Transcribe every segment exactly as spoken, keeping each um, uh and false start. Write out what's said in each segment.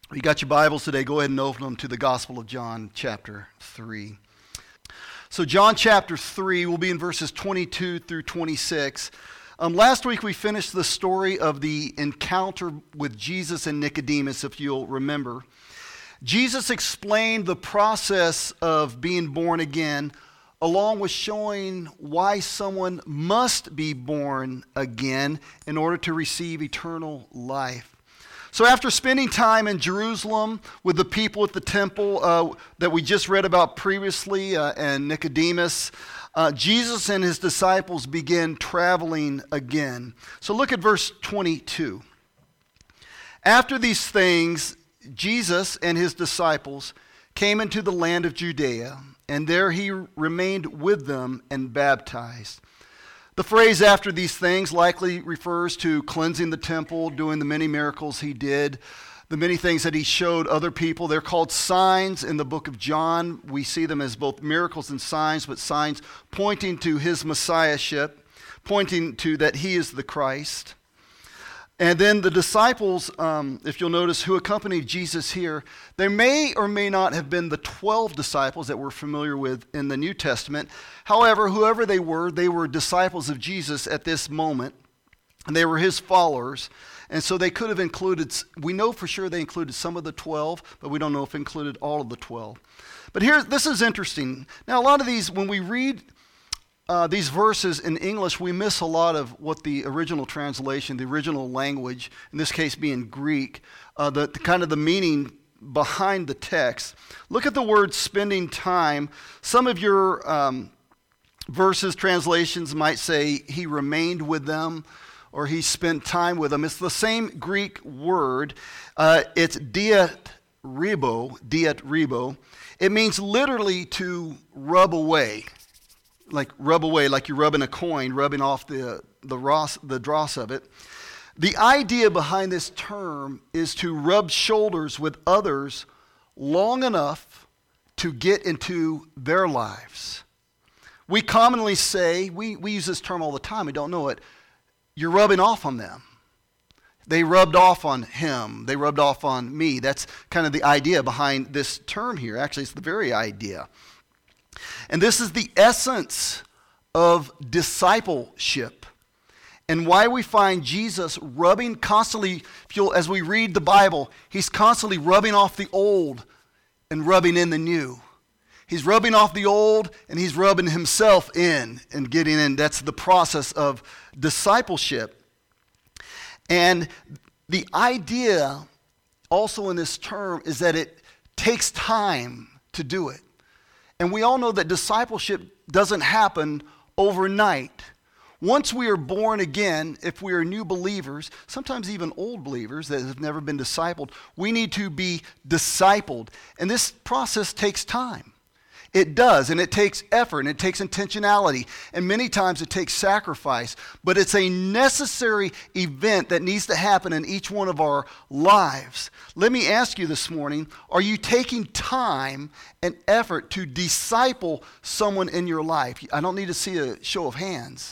You got your Bibles today, go ahead and open them to the Gospel of John, chapter three. So John chapter three will be in verses twenty-two through twenty-six. Um, last week we finished the story of the encounter with Jesus and Nicodemus, if you'll remember. Jesus explained the process of being born again, along with showing why someone must be born again in order to receive eternal life. So after spending time in Jerusalem with the people at the temple uh, that we just read about previously uh, and Nicodemus, uh, Jesus and his disciples begin traveling again. So look at verse twenty-two. After these things, Jesus and his disciples came into the land of Judea, and there he remained with them and baptized. The phrase "after these things" likely refers to cleansing the temple, doing the many miracles he did, the many things that he showed other people. They're called signs in the book of John. We see them as both miracles and signs, but signs pointing to his messiahship, pointing to that he is the Christ. And then the disciples, um, if you'll notice, who accompanied Jesus here, there may or may not have been the twelve disciples that we're familiar with in the New Testament. However, whoever they were, they were disciples of Jesus at this moment, and they were his followers. And so they could have included, we know for sure they included some of the twelve, but we don't know if it included all of the twelve. But here, this is interesting. Now, a lot of these, when we read Uh, these verses in English, we miss a lot of what the original translation, the original language, in this case being Greek, uh, the, the kind of the meaning behind the text. Look at the word "spending time." Some of your um, verses, translations might say he remained with them or he spent time with them. It's the same Greek word. Uh, it's diat ribo, diat ribo. It means literally to rub away. Like rub away, like you're rubbing a coin, rubbing off the the dross, the dross of it. The idea behind this term is to rub shoulders with others long enough to get into their lives. We commonly say, we, we use this term all the time, we don't know it, you're rubbing off on them. They rubbed off on him, they rubbed off on me. That's kind of the idea behind this term here. Actually, it's the very idea. And this is the essence of discipleship, and why we find Jesus rubbing constantly, if you'll, as we read the Bible, he's constantly rubbing off the old and rubbing in the new. He's rubbing off the old and he's rubbing himself in and getting in. That's the process of discipleship. And the idea also in this term is that it takes time to do it. And we all know that discipleship doesn't happen overnight. Once we are born again, if we are new believers, sometimes even old believers that have never been discipled, we need to be discipled. And this process takes time. It does, and it takes effort, and it takes intentionality, and many times it takes sacrifice. But it's a necessary event that needs to happen in each one of our lives. Let me ask you this morning, are you taking time and effort to disciple someone in your life? I don't need to see a show of hands.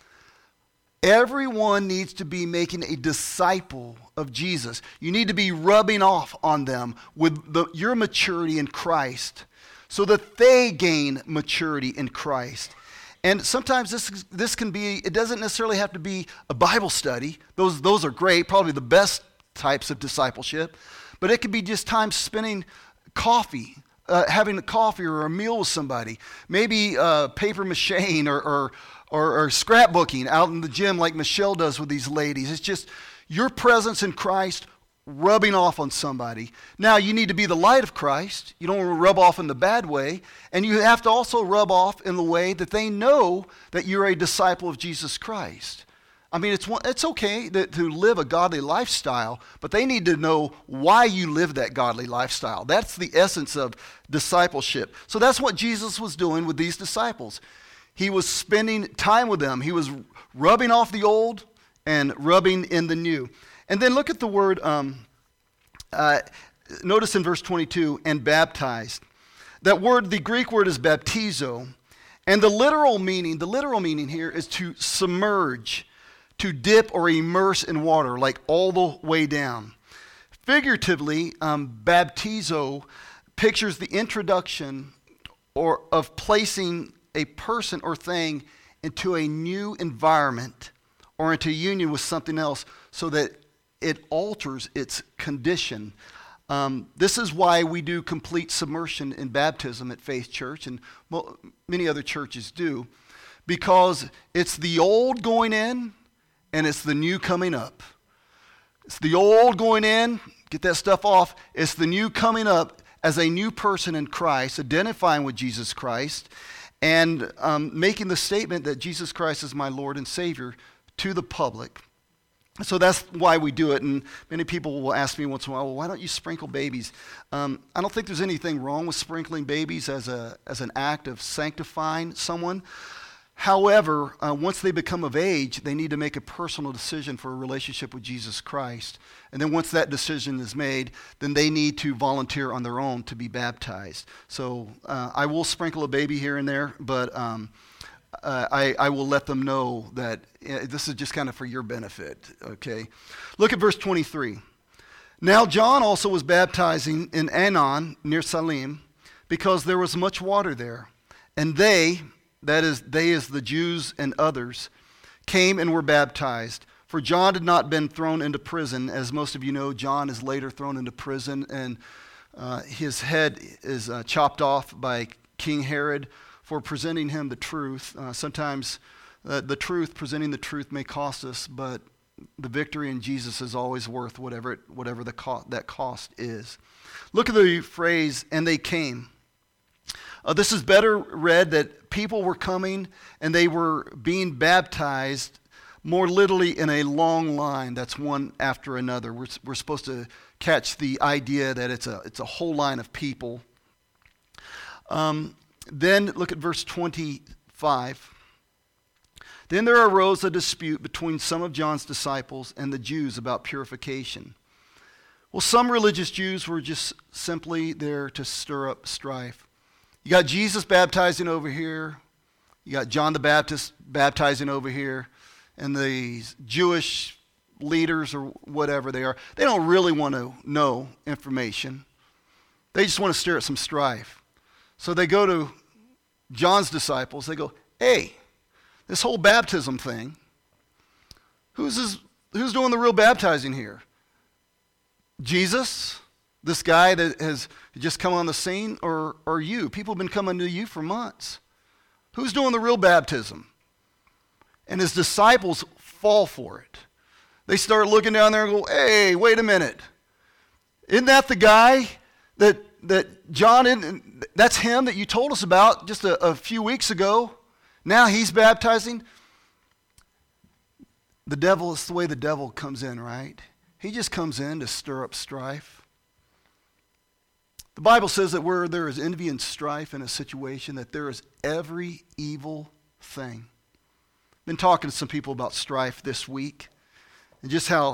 Everyone needs to be making a disciple of Jesus. You need to be rubbing off on them with the, your maturity in Christ, so that they gain maturity in Christ. And sometimes this this can be, it doesn't necessarily have to be a Bible study. Those, those are great, probably the best types of discipleship. But it could be just time spending coffee, uh, having a coffee or a meal with somebody. Maybe uh, paper macheing or, or, or, or scrapbooking out in the gym like Michelle does with these ladies. It's just your presence in Christ rubbing off on somebody. Now, you need to be the light of Christ. You don't want to rub off in the bad way. And you have to also rub off in the way that they know that you're a disciple of Jesus Christ. I mean, it's it's okay to, to live a godly lifestyle, but they need to know why you live that godly lifestyle. That's the essence of discipleship. So that's what Jesus was doing with these disciples. He was spending time with them. He was rubbing off the old and rubbing in the new. And then look at the word, um, uh, notice in verse twenty-two, and baptized. That word, the Greek word is baptizo. And the literal meaning, the literal meaning here is to submerge, to dip or immerse in water, like all the way down. Figuratively, um, baptizo pictures the introduction or of placing a person or thing into a new environment or into union with something else so that it alters its condition. Um, this is why we do complete submersion in baptism at Faith Church, and well, many other churches do, because it's the old going in and it's the new coming up. It's the old going in, get that stuff off. It's the new coming up as a new person in Christ, identifying with Jesus Christ, and um, making the statement that Jesus Christ is my Lord and Savior to the public. So that's why we do it, and many people will ask me once in a while, well, why don't you sprinkle babies? Um, I don't think there's anything wrong with sprinkling babies as a as an act of sanctifying someone. However, uh, once they become of age, they need to make a personal decision for a relationship with Jesus Christ. And then once that decision is made, then they need to volunteer on their own to be baptized. So uh, I will sprinkle a baby here and there, but um, uh, I, I will let them know that uh, this is just kind of for your benefit, okay? Look at verse twenty-three. Now John also was baptizing in Aenon near Salim, because there was much water there. And they, that is, they as the Jews and others, came and were baptized. For John had not been thrown into prison. As most of you know, John is later thrown into prison, and uh, his head is uh, chopped off by King Herod for presenting him the truth. Uh, sometimes uh, the truth, presenting the truth may cost us, but the victory in Jesus is always worth whatever it, whatever the co- that cost is. Look at the phrase, and they came. Uh, this is better read that people were coming and they were being baptized more literally in a long line. That's one after another. We're, we're supposed to catch the idea that it's a, it's a whole line of people. Um, then look at verse twenty-five. Then there arose a dispute between some of John's disciples and the Jews about purification. Well, some religious Jews were just simply there to stir up strife. You got Jesus baptizing over here. You got John the Baptist baptizing over here. And the Jewish leaders or whatever they are, they don't really want to know information. They just want to stir up some strife. So they go to John's disciples. They go, hey, this whole baptism thing, who's this, who's doing the real baptizing here? Jesus, this guy that has just come on the scene, or, or you? People have been coming to you for months. Who's doing the real baptism? And his disciples fall for it. They start looking down there and go, hey, wait a minute. Isn't that the guy that that John, in, that's him that you told us about just a, a few weeks ago? Now he's baptizing. The devil is the way the devil comes in, right? He just comes in to stir up strife. The Bible says that where there is envy and strife in a situation, that there is every evil thing. Been talking to some people about strife this week and just how,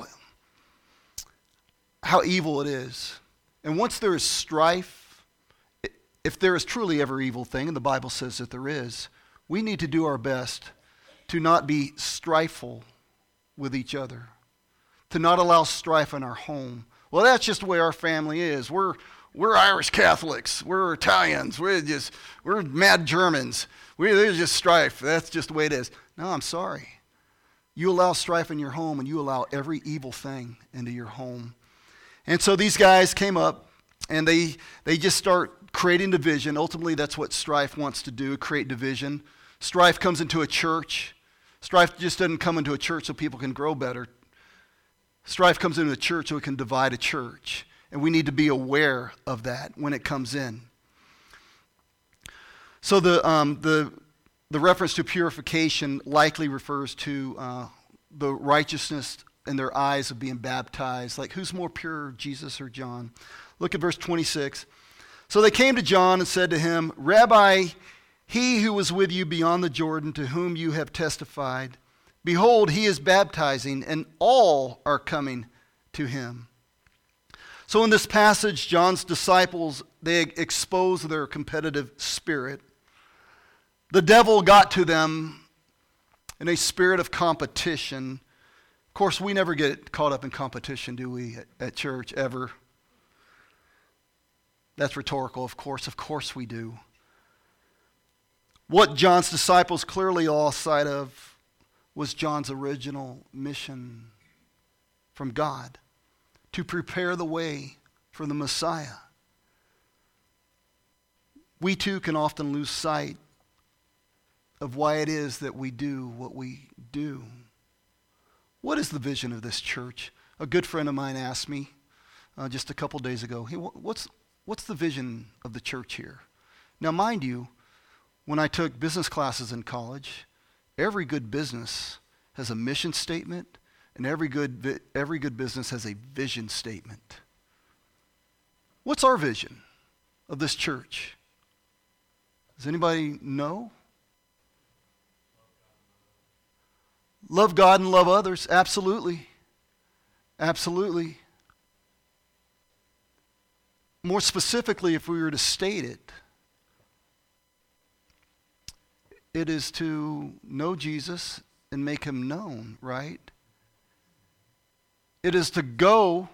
how evil it is. And once there is strife, if there is truly every evil thing, and the Bible says that there is, we need to do our best to not be strifeful with each other, to not allow strife in our home. Well, that's just the way our family is. We're we're Irish Catholics. We're Italians. We're just we're mad Germans. We, there's just strife. That's just the way it is. No, I'm sorry. You allow strife in your home, and you allow every evil thing into your home. And so these guys came up, and they they just start creating division. Ultimately, that's what strife wants to do, create division. Strife comes into a church. Strife just doesn't come into a church so people can grow better. Strife comes into a church so it can divide a church. And we need to be aware of that when it comes in. So the um, the the reference to purification likely refers to uh, the righteousness in their eyes of being baptized. Like, who's more pure, Jesus or John? Look at verse twenty-six. So they came to John and said to him, Rabbi, he who was with you beyond the Jordan, to whom you have testified, behold, he is baptizing, and all are coming to him. So in this passage, John's disciples, they expose their competitive spirit. The devil got to them in a spirit of competition, course, we never get caught up in competition, do we, at, at church, ever? That's rhetorical, of course. Of course we do. What John's disciples clearly lost sight of was John's original mission from God, to prepare the way for the Messiah. We too can often lose sight of why it is that we do what we do. What is the vision of this church? A good friend of mine asked me uh, just a couple days ago, hey, what's, what's the vision of the church here? Now, mind you, when I took business classes in college, every good business has a mission statement, and every good, vi- every good business has a vision statement. What's our vision of this church? Does anybody know? Love God and love others, absolutely. Absolutely. More specifically, if we were to state it, it is to know Jesus and make him known, right? It is to go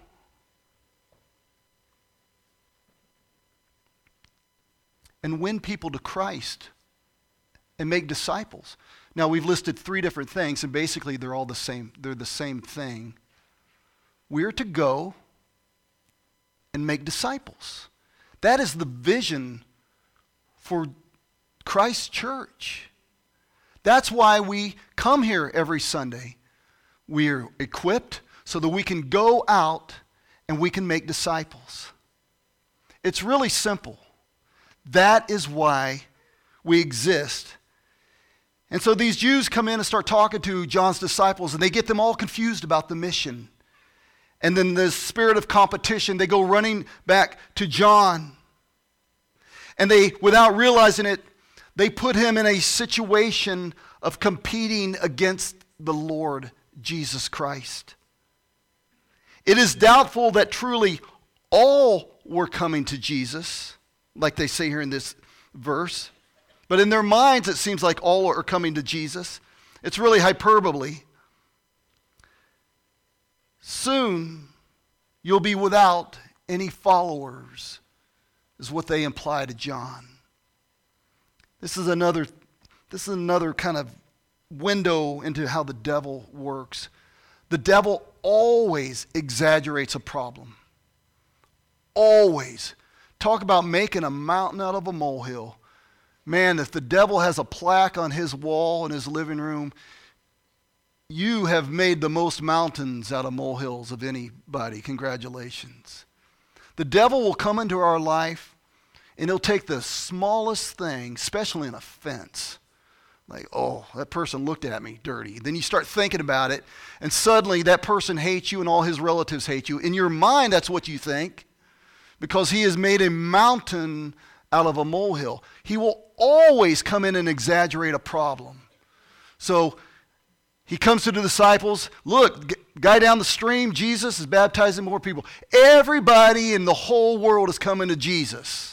and win people to Christ and make disciples. Now, we've listed three different things, and basically they're all the same. They're the same thing. We're to go and make disciples. That is the vision for Christ's church. That's why we come here every Sunday. We're equipped so that we can go out and we can make disciples. It's really simple. That is why we exist. And so these Jews come in and start talking to John's disciples, and they get them all confused about the mission. And then the spirit of competition, they go running back to John. And they, without realizing it, they put him in a situation of competing against the Lord Jesus Christ. It is doubtful that truly all were coming to Jesus, like they say here in this verse. But in their minds, it seems like all are coming to Jesus. It's really hyperbole. Soon, you'll be without any followers, is what they imply to John. This is another, this is another kind of window into how the devil works. The devil always exaggerates a problem. Always. Talk about making a mountain out of a molehill. Man, if the devil has a plaque on his wall in his living room, you have made the most mountains out of molehills of anybody. Congratulations. The devil will come into our life, and he'll take the smallest thing, especially an offense. Like, oh, that person looked at me dirty. Then you start thinking about it, and suddenly that person hates you and all his relatives hate you. In your mind, that's what you think, because he has made a mountain out of a molehill. He will always come in and exaggerate a problem. So he comes to the disciples. Look, g- guy down the stream, Jesus is baptizing more people. Everybody in the whole world is coming to Jesus.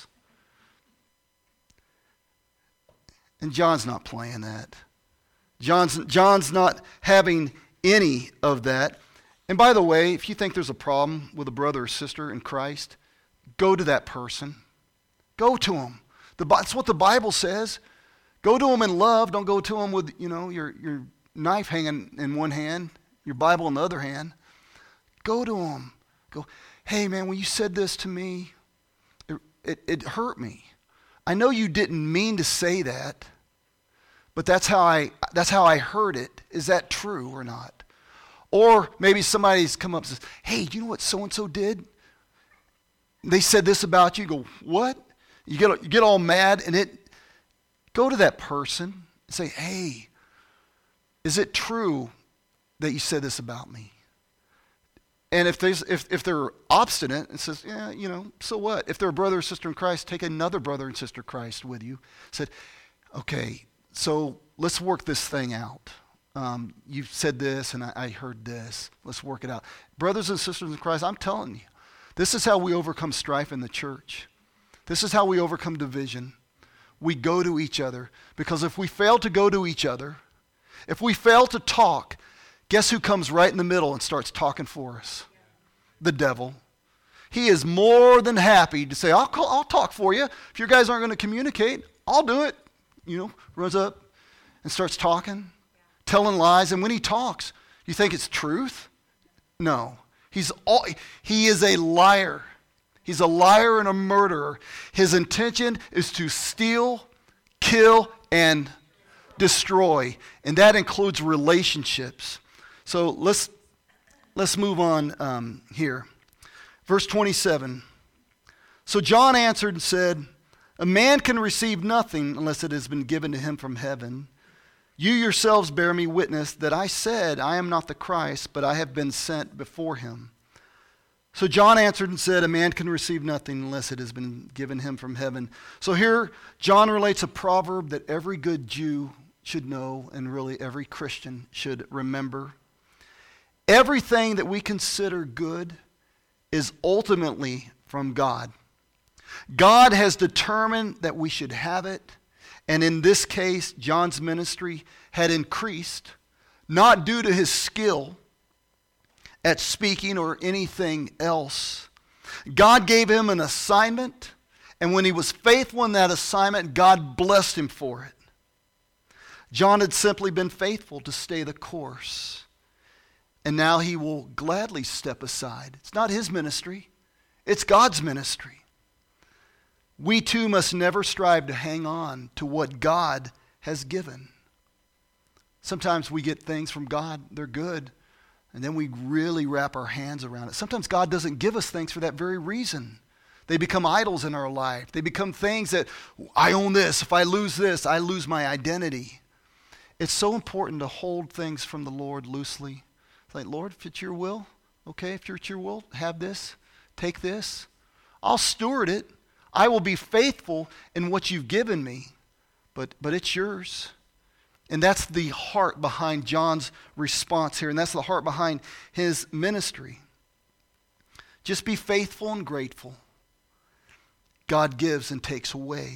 And John's not playing that. John's, John's not having any of that. And by the way, if you think there's a problem with a brother or sister in Christ, go to that person. Go to him. The, that's what the Bible says. Go to him in love. Don't go to him with, you know, your, your knife hanging in one hand, your Bible in the other hand. Go to him. Go, hey man, when you said this to me, it, it, it hurt me. I know you didn't mean to say that, but that's how I that's how I heard it. Is that true or not? Or maybe somebody's come up and says, hey, do you know what so-and-so did? They said this about you. You go, what? You get, you get all mad, and it go to that person and say, hey, is it true that you said this about me? And if, there's, if, if they're obstinate and says, yeah, you know, so what? If they're a brother or sister in Christ, take another brother and sister in Christ with you. Said, okay, so let's work this thing out. Um, you said this and I, I heard this. Let's work it out. Brothers and sisters in Christ, I'm telling you, this is how we overcome strife in the church. This is how we overcome division. We go to each other, because if we fail to go to each other, if we fail to talk, Guess who comes right in the middle and starts talking for us? The devil. He is more than happy to say, I'll, call, I'll talk for you. If you guys aren't going to communicate, I'll do it. You know, runs up and starts talking, telling lies. And when he talks, you think it's truth? No. He's all, he is a liar. He's a liar and a murderer. His intention is to steal, kill, and destroy. And that includes relationships. So let's, let's move on um, here. Verse twenty-seven. So John answered and said, a man can receive nothing unless it has been given to him from heaven. You yourselves bear me witness that I said, I am not the Christ, but I have been sent before him. So John answered and said, a man can receive nothing unless it has been given him from heaven. So here, John relates a proverb that every good Jew should know, and really every Christian should remember. Everything that we consider good is ultimately from God. God has determined that we should have it, and in this case, John's ministry had increased, not due to his skill at speaking or anything else. God gave him an assignment, and when he was faithful in that assignment, God blessed him for it. John had simply been faithful to stay the course. And now he will gladly step aside. It's not his ministry. It's God's ministry. We too must never strive to hang on to what God has given. Sometimes we get things from God, they're good, and then we really wrap our hands around it. Sometimes God doesn't give us things for that very reason. They become idols in our life. They become things that, I own this. If I lose this, I lose my identity. It's so important to hold things from the Lord loosely. Like, Lord, if it's your will, okay, if it's your will, have this, take this. I'll steward it. I will be faithful in what you've given me, but, but it's yours. And that's the heart behind John's response here, and that's the heart behind his ministry. Just be faithful and grateful. God gives and takes away.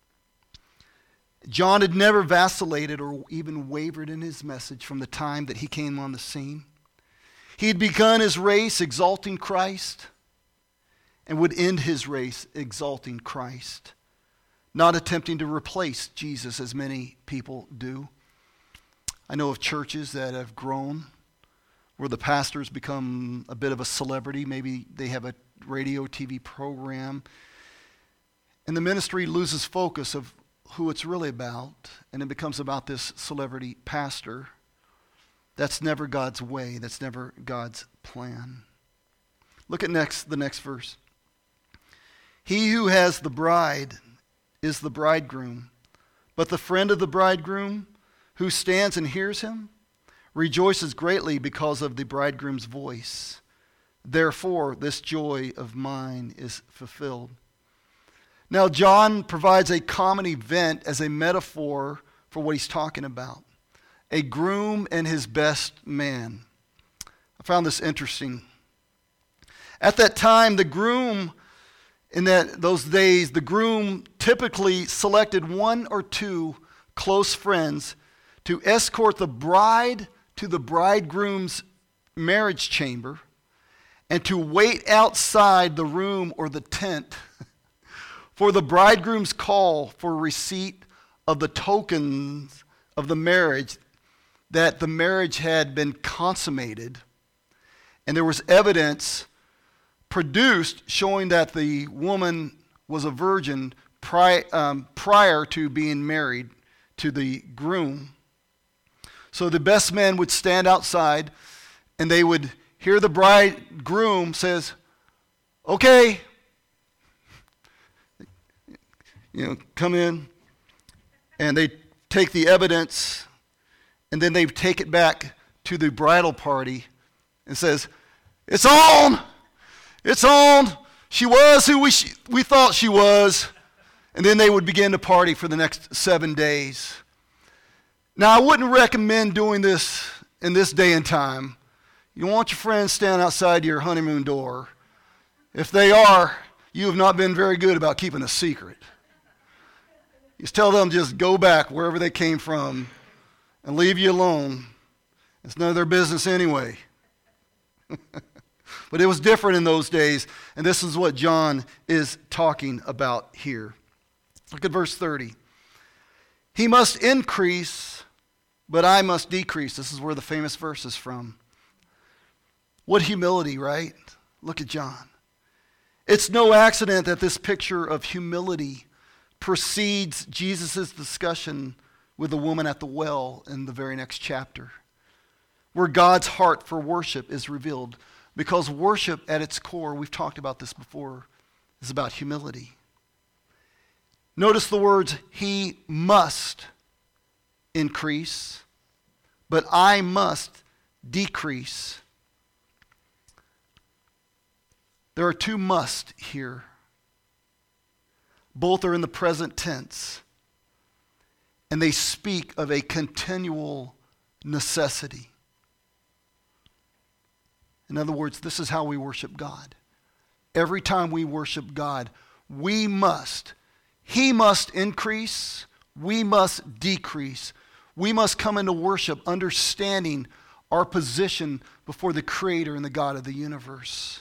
John had never vacillated or even wavered in his message from the time that he came on the scene. He had begun his race exalting Christ and would end his race exalting Christ, not attempting to replace Jesus as many people do. I know of churches that have grown where the pastors become a bit of a celebrity. Maybe they have a radio, T V program, and the ministry loses focus of who it's really about, and it becomes about this celebrity pastor. That's never God's way. That's never God's plan. Look at next the next verse. He who has the bride is the bridegroom, but the friend of the bridegroom who stands and hears him rejoices greatly because of the bridegroom's voice. Therefore, this joy of mine is fulfilled. Now, John provides a common event as a metaphor for what he's talking about. A groom and his best man. I found this interesting. At that time, the groom, in that those days, the groom typically selected one or two close friends to escort the bride to the bridegroom's marriage chamber and to wait outside the room or the tent for the bridegroom's call for receipt of the tokens of the marriage, that the marriage had been consummated, and there was evidence produced showing that the woman was a virgin pri- um, prior to being married to the groom. So the best men would stand outside, and they would hear the bridegroom says, okay, you know, come in, and they take the evidence, and then they take it back to the bridal party and says, it's on, it's on, she was who we, sh- we thought she was, and then they would begin to party for the next seven days. Now, I wouldn't recommend doing this in this day and time. You don't want your friends standing outside your honeymoon door. If they are, you have not been very good about keeping a secret. You just tell them just go back wherever they came from and leave you alone It's none of their business anyway. But it was different in those days, and this is what John is talking about here. Look at verse thirty. He must increase, but I must decrease. This is where the famous verse is from. What humility, right? Look at John. It's no accident that this picture of humility precedes Jesus' discussion with the woman at the well in the very next chapter, where God's heart for worship is revealed. Because worship at its core, we've talked about this before, is about humility. Notice the words, he must increase, but I must decrease. There are two must here. Both are in the present tense, and they speak of a continual necessity. In other words, this is how we worship God. Every time we worship God, we must, he must increase, we must decrease. We must come into worship understanding our position before the Creator and the God of the universe.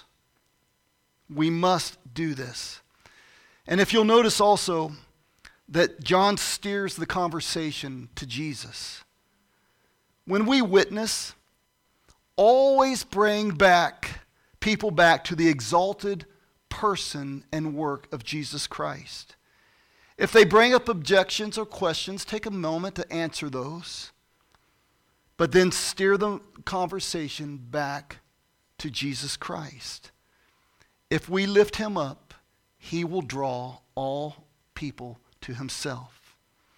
We must do this. And if you'll notice also that John steers the conversation to Jesus. When we witness, always bring back people back to the exalted person and work of Jesus Christ. If they bring up objections or questions, take a moment to answer those, but then steer the conversation back to Jesus Christ. If we lift him up, he will draw all people to himself.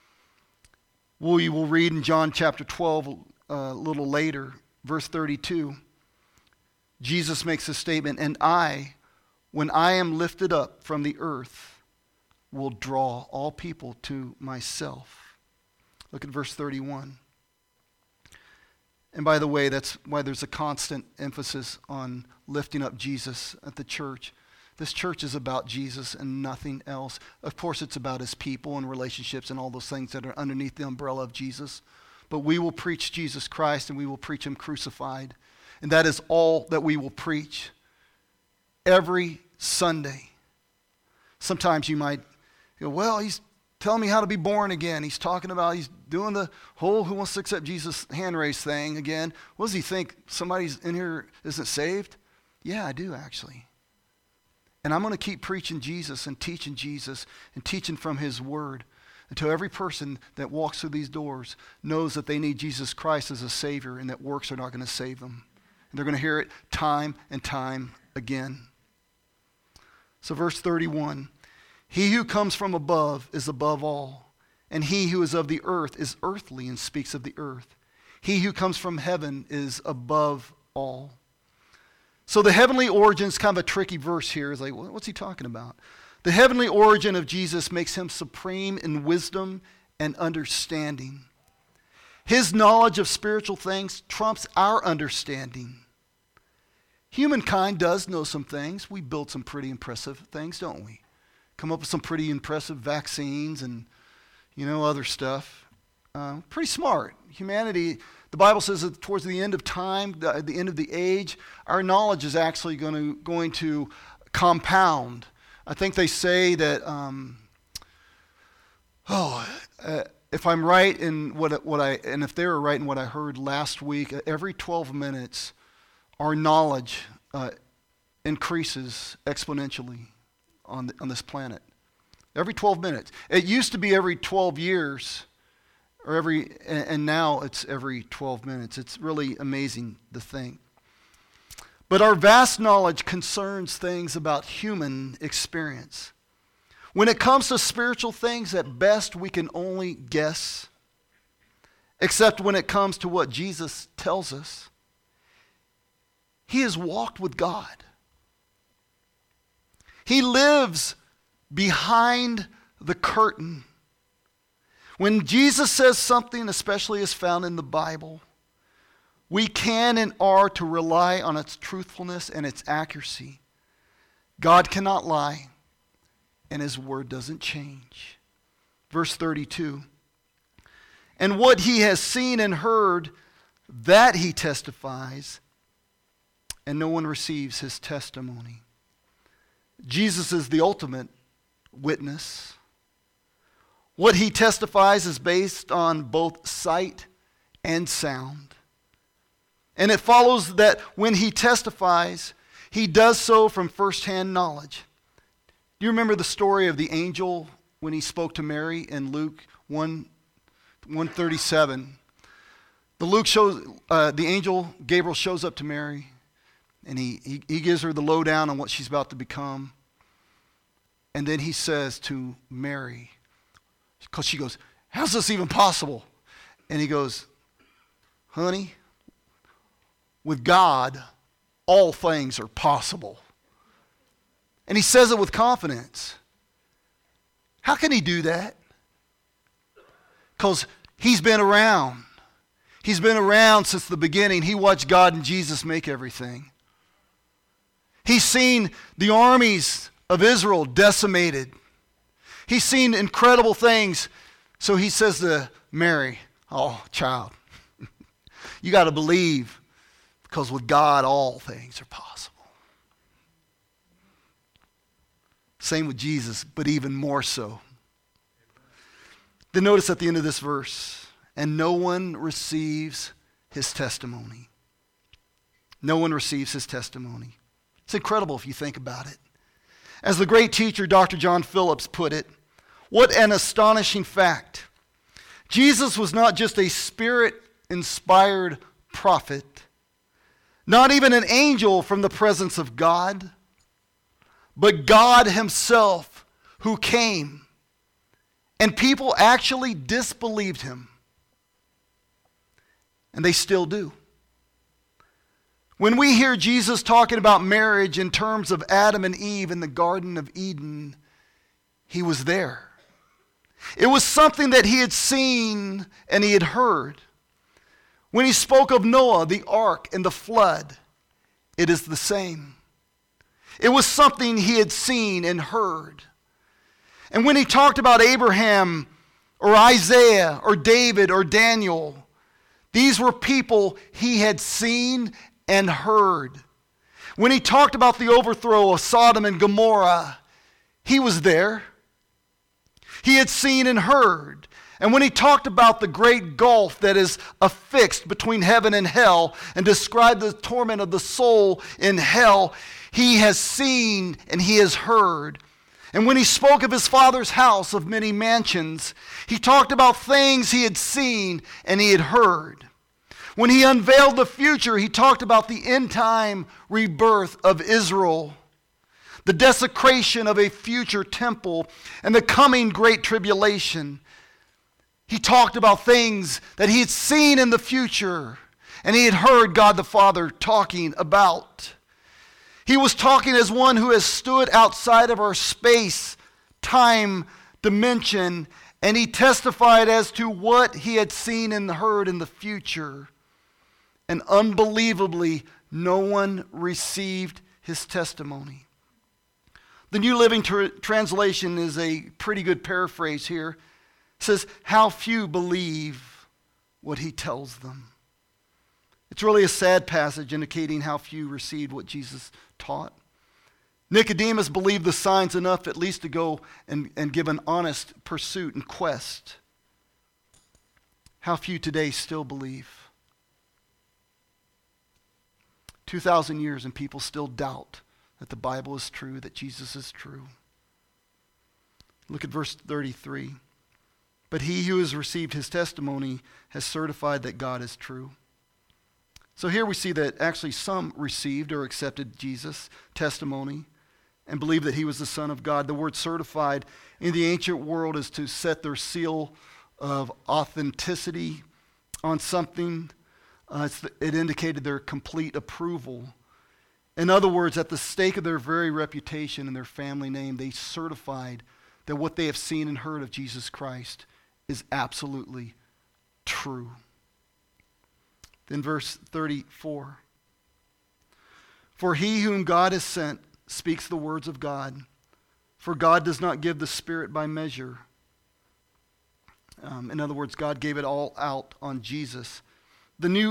We will read in John chapter twelve uh, a little later, verse thirty-two, Jesus makes a statement, and I, when I am lifted up from the earth, will draw all people to myself. Look at verse thirty-one. And by the way, that's why there's a constant emphasis on lifting up Jesus at the church. This church is about Jesus and nothing else. Of course, it's about his people and relationships and all those things that are underneath the umbrella of Jesus. But we will preach Jesus Christ and we will preach him crucified. And that is all that we will preach every Sunday. Sometimes you might go, well, he's telling me how to be born again. He's talking about, he's doing the whole who wants to accept Jesus hand raise thing again. What does he think? Somebody's in here isn't saved? Yeah, I do actually. And I'm going to keep preaching Jesus and teaching Jesus and teaching from his word until every person that walks through these doors knows that they need Jesus Christ as a Savior and that works are not going to save them. And they're going to hear it time and time again. So verse thirty-one, he who comes from above is above all, and he who is of the earth is earthly and speaks of the earth. He who comes from heaven is above all. So the heavenly origin is kind of a tricky verse here. It's like, what's he talking about? The heavenly origin of Jesus makes him supreme in wisdom and understanding. His knowledge of spiritual things trumps our understanding. Humankind does know some things. We build some pretty impressive things, don't we? Come up with some pretty impressive vaccines and, you know, other stuff. Uh, pretty smart. Humanity, the Bible says that towards the end of time, the, the end of the age, our knowledge is actually going to, going to compound. I think they say that, um, oh, uh, if I'm right in what what I, and if they were right in what I heard last week, every twelve minutes, our knowledge uh, increases exponentially on the, on this planet. Every twelve minutes. It used to be every twelve years, or every, and now it's every twelve minutes. It's really amazing to think. But our vast knowledge concerns things about human experience. When it comes to spiritual things, at best we can only guess, except when it comes to what Jesus tells us. He has walked with God. He lives behind the curtain. When Jesus says something, especially as found in the Bible, we can and are to rely on its truthfulness and its accuracy. God cannot lie, and his word doesn't change. Verse thirty-two, and what he has seen and heard, that he testifies, and no one receives his testimony. Jesus is the ultimate witness. What he testifies is based on both sight and sound. And it follows that when he testifies, he does so from firsthand knowledge. Do you remember the story of the angel when he spoke to Mary in Luke one thirty-seven? The Luke shows uh, the angel Gabriel shows up to Mary, and he, he he gives her the lowdown on what she's about to become. And then he says to Mary, because she goes, "How's this even possible?" And he goes, "Honey, with God, all things are possible." And he says it with confidence. How can he do that? Because he's been around. He's been around since the beginning. He watched God and Jesus make everything. He's seen the armies of Israel decimated. He's seen incredible things. So he says to Mary, "Oh, child, you got to believe, because with God, all things are possible." Same with Jesus, but even more so. Then notice at the end of this verse, and no one receives his testimony. No one receives his testimony. It's incredible if you think about it. As the great teacher, Doctor John Phillips, put it, what an astonishing fact. Jesus was not just a spirit-inspired prophet, not even an angel from the presence of God, but God himself who came, and people actually disbelieved him. And they still do. When we hear Jesus talking about marriage in terms of Adam and Eve in the Garden of Eden, he was there. It was something that he had seen and he had heard. When he spoke of Noah, the ark, and the flood, it is the same. It was something he had seen and heard. And when he talked about Abraham or Isaiah or David or Daniel, these were people he had seen and heard. When he talked about the overthrow of Sodom and Gomorrah, he was there. He had seen and heard. And when he talked about the great gulf that is affixed between heaven and hell and described the torment of the soul in hell, he has seen and he has heard. And when he spoke of his Father's house of many mansions, he talked about things he had seen and he had heard. When he unveiled the future, he talked about the end-time rebirth of Israel, the desecration of a future temple, and the coming great tribulation. He talked about things that he had seen in the future, and he had heard God the Father talking about. He was talking as one who has stood outside of our space, time, dimension, and he testified as to what he had seen and heard in the future. And unbelievably, no one received his testimony. The New Living Tr- Translation is a pretty good paraphrase here. It says, how few believe what he tells them. It's really a sad passage indicating how few received what Jesus taught. Nicodemus believed the signs enough at least to go and, and give an honest pursuit and quest. How few today still believe? two thousand years and people still doubt that the Bible is true, that Jesus is true. Look at verse thirty-three. But he who has received his testimony has certified that God is true. So here we see that actually some received or accepted Jesus' testimony and believed that he was the Son of God. The word certified in the ancient world is to set their seal of authenticity on something. Uh, it's the, it indicated their complete approval. In other words, at the stake of their very reputation and their family name, they certified that what they have seen and heard of Jesus Christ is absolutely true. Then verse thirty-four. For he whom God has sent speaks the words of God, for God does not give the Spirit by measure. Um, in other words, God gave it all out on Jesus. The New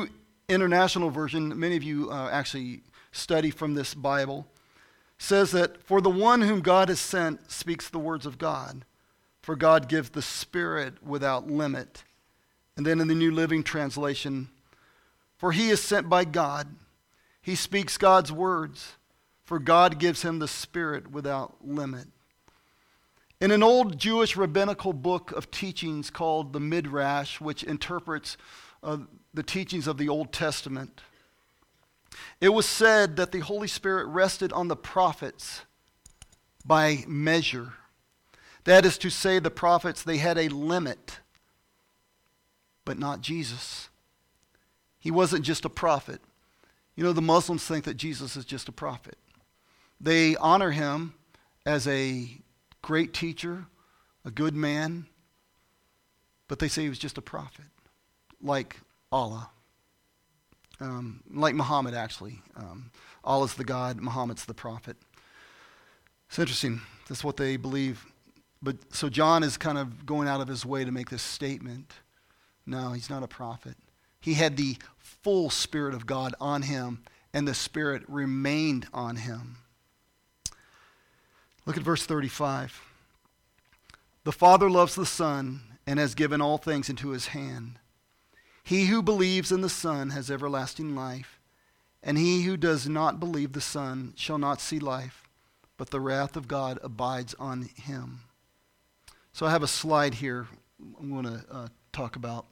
International Version, many of you uh, actually study from this Bible, says that for the one whom God has sent speaks the words of God, for God gives the Spirit without limit. And then in the New Living Translation, for he is sent by God. He speaks God's words, for God gives him the Spirit without limit. In an old Jewish rabbinical book of teachings called the Midrash, which interprets uh, the teachings of the Old Testament, it was said that the Holy Spirit rested on the prophets by measure. That is to say, the prophets, they had a limit, but not Jesus. He wasn't just a prophet. You know, the Muslims think that Jesus is just a prophet. They honor him as a great teacher, a good man, but they say he was just a prophet, like Allah, um, like Muhammad actually. Um, Allah's the God, Muhammad's the prophet. It's interesting. That's what they believe. But so John is kind of going out of his way to make this statement. No, he's not a prophet. He had the full Spirit of God on him, and the Spirit remained on him. Look at verse thirty-five. The Father loves the Son and has given all things into his hand. He who believes in the Son has everlasting life, and he who does not believe the Son shall not see life, but the wrath of God abides on him. So I have a slide here I'm going to uh, talk about.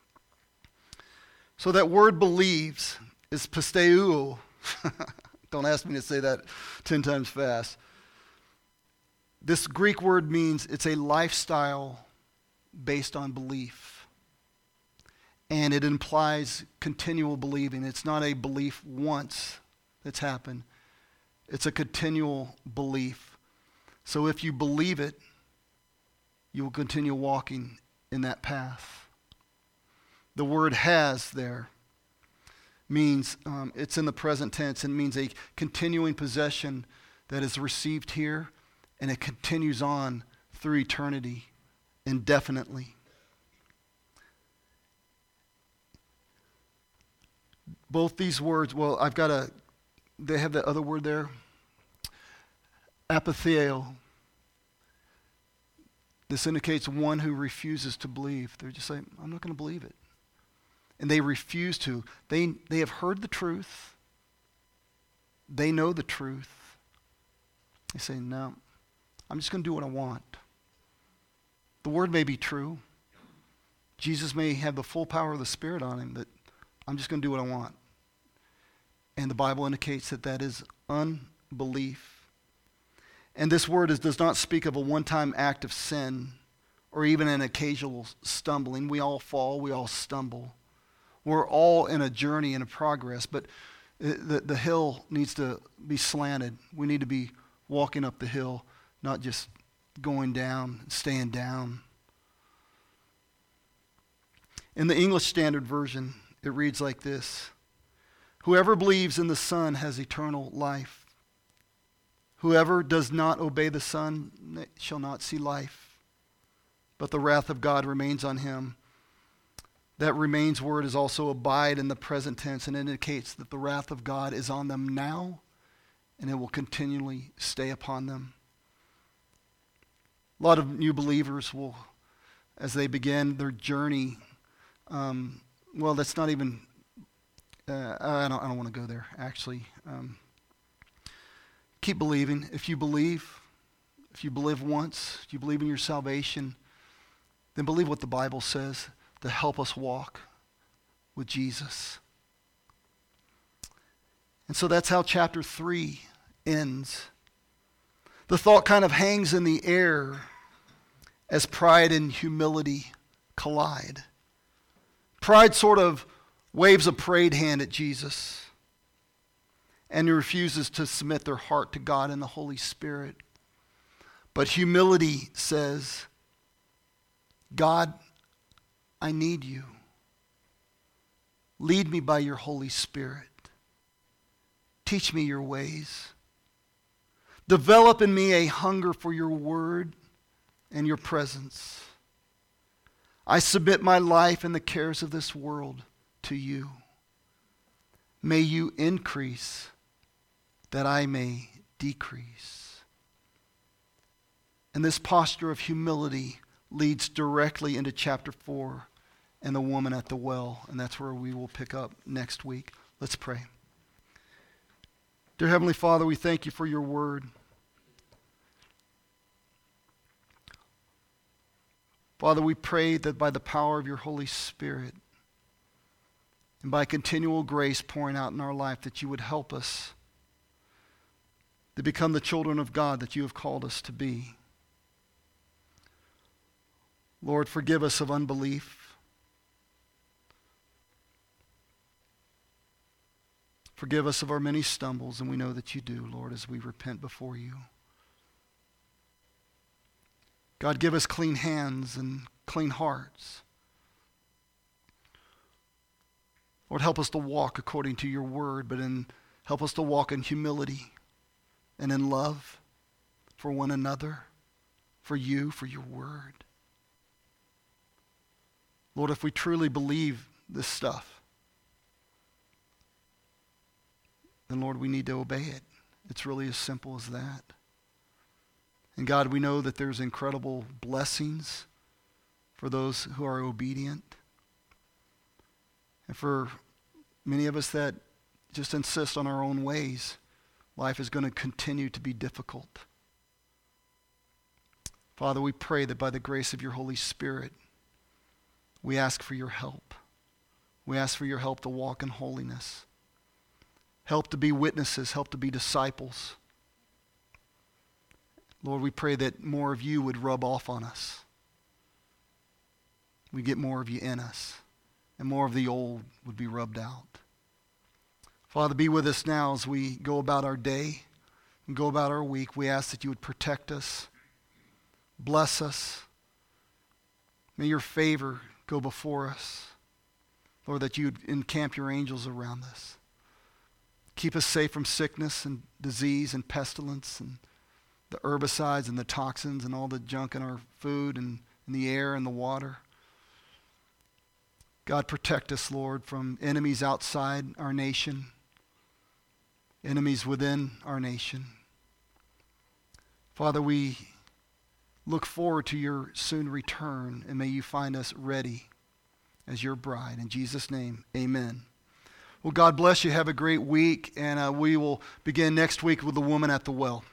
So that word believes is pisteuo. Don't ask me to say that ten times fast. This Greek word means it's a lifestyle based on belief. And it implies continual believing. It's not a belief once that's happened. It's a continual belief. So if you believe it, you will continue walking in that path. The word has there means, um, it's in the present tense, and means a continuing possession that is received here, and it continues on through eternity, indefinitely. Both these words, well, I've got a, they have that other word there, apatheo. This indicates one who refuses to believe. They're just saying, I'm not going to believe it. And they refuse to. They, they have heard the truth. They know the truth. They say, no, I'm just going to do what I want. The word may be true. Jesus may have the full power of the Spirit on him, but I'm just going to do what I want. And the Bible indicates that that is unbelief. And this word is, does not speak of a one-time act of sin or even an occasional stumbling. We all fall, we all stumble. We're all in a journey and a progress, but the, the hill needs to be slanted. We need to be walking up the hill, not just going down, staying down. In the English Standard Version, it reads like this: whoever believes in the Son has eternal life. Whoever does not obey the Son shall not see life, but the wrath of God remains on him. That remains word is also abide in the present tense, and indicates that the wrath of God is on them now, and it will continually stay upon them. A lot of new believers will, as they begin their journey, um, well, that's not even, uh, I don't, I don't want to go there, actually. Um, keep believing. If you believe, if you believe once, if you believe in your salvation, then believe what the Bible says to help us walk with Jesus. And so that's how chapter three ends. The thought kind of hangs in the air as pride and humility collide. Pride sort of waves a prayed hand at Jesus and refuses to submit their heart to God and the Holy Spirit. But humility says, God, I need you. Lead me by your Holy Spirit. Teach me your ways. Develop in me a hunger for your word and your presence. I submit my life and the cares of this world to you. May you increase that I may decrease. And this posture of humility leads directly into chapter four and the woman at the well. And that's where we will pick up next week. Let's pray. Dear Heavenly Father, we thank you for your word. Father, we pray that by the power of your Holy Spirit and by continual grace pouring out in our life, that you would help us to become the children of God that you have called us to be. Lord, forgive us of unbelief. Forgive us of our many stumbles, and we know that you do, Lord, as we repent before you. God, give us clean hands and clean hearts. Lord, help us to walk according to your word, but in, help us to walk in humility and in love for one another, for you, for your word. Lord, if we truly believe this stuff, then Lord, we need to obey it. It's really as simple as that. And God, we know that there's incredible blessings for those who are obedient. And for many of us that just insist on our own ways, life is going to continue to be difficult. Father, we pray that by the grace of your Holy Spirit, we ask for your help. We ask for your help to walk in holiness. Help to be witnesses. Help to be disciples. Lord, we pray that more of you would rub off on us. We get more of you in us, and more of the old would be rubbed out. Father, be with us now as we go about our day and go about our week. We ask that you would protect us, bless us. May your favor go before us. Lord, that you'd encamp your angels around us. Keep us safe from sickness and disease and pestilence and the herbicides and the toxins and all the junk in our food and in the air and the water. God, protect us, Lord, from enemies outside our nation, enemies within our nation. Father, we look forward to your soon return, and may you find us ready as your bride. In Jesus' name, amen. Well, God bless you. Have a great week, and uh, we will begin next week with the woman at the well.